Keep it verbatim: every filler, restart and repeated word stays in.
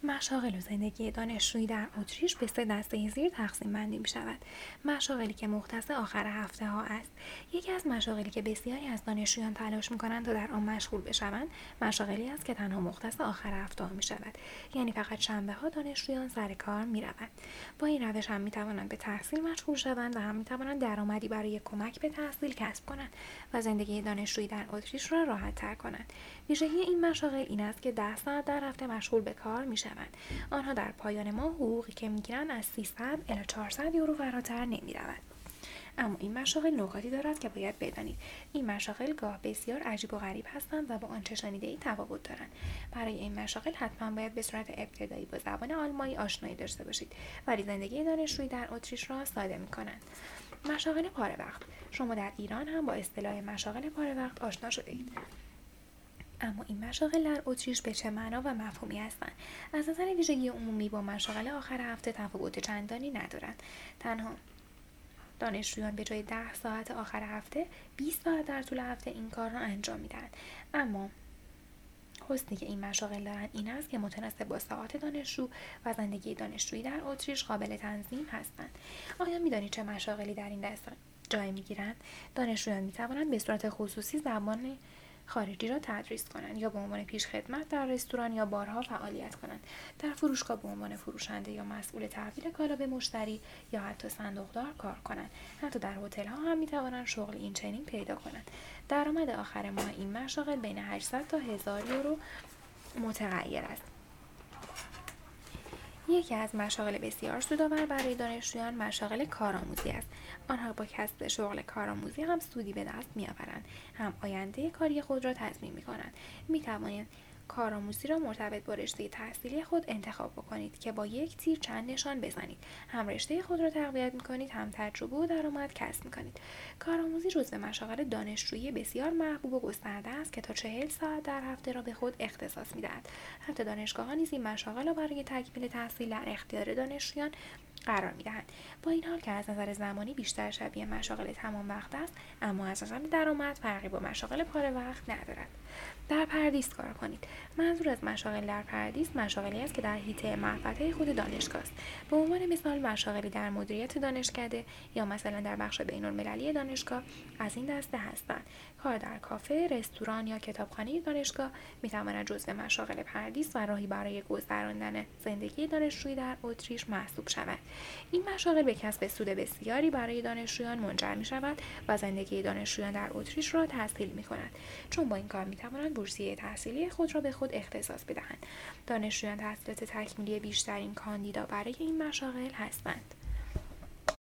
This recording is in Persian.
مشاغل و زندگی دانشجویی در اتریش به سه دسته زیر تقسیم بندی می شود. مشاغلی که مختص آخر هفته ها است. یکی از مشاغلی که بسیاری از دانشجویان تلاش می کنند تا در آن مشغول بشوند، مشاغلی است که تنها مختص آخر هفته ها می شود. یعنی فقط شنبه ها دانشجویان سر کار می روند. با این روش هم می توانند به تحصیل مشغول شوند و هم می توانند درآمدی برای کمک به تحصیل کسب کنند و زندگی دانشجویی در اتریش را راحت تر کنند. ویژگی این مشاغل این است که ده ساعت در هفته مشغول به کار می شوند. آنها در پایان ماه حقوقی که میگیرند از سیصد الی چهارصد یورو فراتر نمی رود. اما این مشاغل نکاتی دارد که باید بدانید. این مشاغل گاه بسیار عجیب و غریب هستند و با آنچه شنیده‌اید تفاوت دارند. برای این مشاغل حتما باید به صورت ابتدایی با زبان آلمانی آشنایی داشته باشید، ولی زندگی دانشجویی در اتریش را ساده می‌کنند. مشاغل پاره وقت. شما در ایران هم با اصطلاح مشاغل پاره وقت آشنا شده‌اید. اما این مشاغل در اتریش به چه معنا و مفهومی هستند؟ از نظر ویژگی عمومی با مشاغل آخر هفته تفاوت چندانی ندارند. تنها دانشجویان به جای ده ساعت آخر هفته بیست ساعت در طول هفته این کار را انجام می‌دهند. اما حسنی که این مشاغل دارند این است که متناسب با ساعات دانشجو و زندگی دانشجویی در اتریش قابل تنظیم هستند. آیا می‌دانید چه مشاغلی در این دسته جای می‌گیرند؟ دانشجویان می‌توانند به صورت خصوصی زبان خارجی را تدریس کنند یا به عنوان پیش خدمت در رستوران یا بارها فعالیت کنند، در فروشگاه به عنوان فروشنده یا مسئول تحویل کالا به مشتری یا حتی صندوقدار کار کنند. حتی در هتل‌ها هم می‌توانند شغل این چنین پیدا کنند. درآمد آخر ماه این مشاغل بین هشتصد تا هزار یورو متغیر است. یکی از مشاغل بسیار سودآور برای دانشجویان مشاغل کارآموزی است. آنها با کسب شغل کارآموزی هم سودی به دست می‌آورند، هم آینده کاری خود را تضمین می‌کنند. می‌توانید کارآموزی را مرتبط با رشته تحصیلی خود انتخاب بکنید که با یک تیر چند نشان بزنید. هم رشته خود را تقویت می‌کنید، هم تجربه و درآمد کسب می‌کنید. کارآموزی جزو مشاغل دانشجویی بسیار محبوب و گسترده است که تا چهل ساعت در هفته را به خود اختصاص می‌دهد. حتی دانشگاه‌ها نیز این مشاغل را برای تکمیل تحصیل در اختیار دانشجویان قرار می‌دهند. با این حال که از نظر زمانی بیشتر شبیه مشاغل تمام وقت است، اما از نظر درآمد فرقی با مشاغل پاره وقت ندارد. در پردیس کار کنید. منظور از مشاغل در پردیس مشاغلی است که در حیطه محوطه خود دانشگاه است. به عنوان مثال مشاغلی در مدیریت دانشکده یا مثلا در بخش بین‌المللی دانشگاه از این دسته هستند. کار در کافه، رستوران یا کتابخانه دانشگاه می‌تواند جزو مشاغل پردیس و راهی برای گذراندن زندگی دانشجویی در اتریش محسوب شود. این مشاغل به کسب سود بسیاری برای دانشجویان منجر می‌شود و زندگی دانشجویان در اتریش را تسهیل می‌کند، چون با این کار می‌توانند بورسیه تحصیلی خود را به خود اختصاص بدهند. دانشجویان تحصیلات تکمیلی بیشترین کاندیدا برای این مشاغل هستند.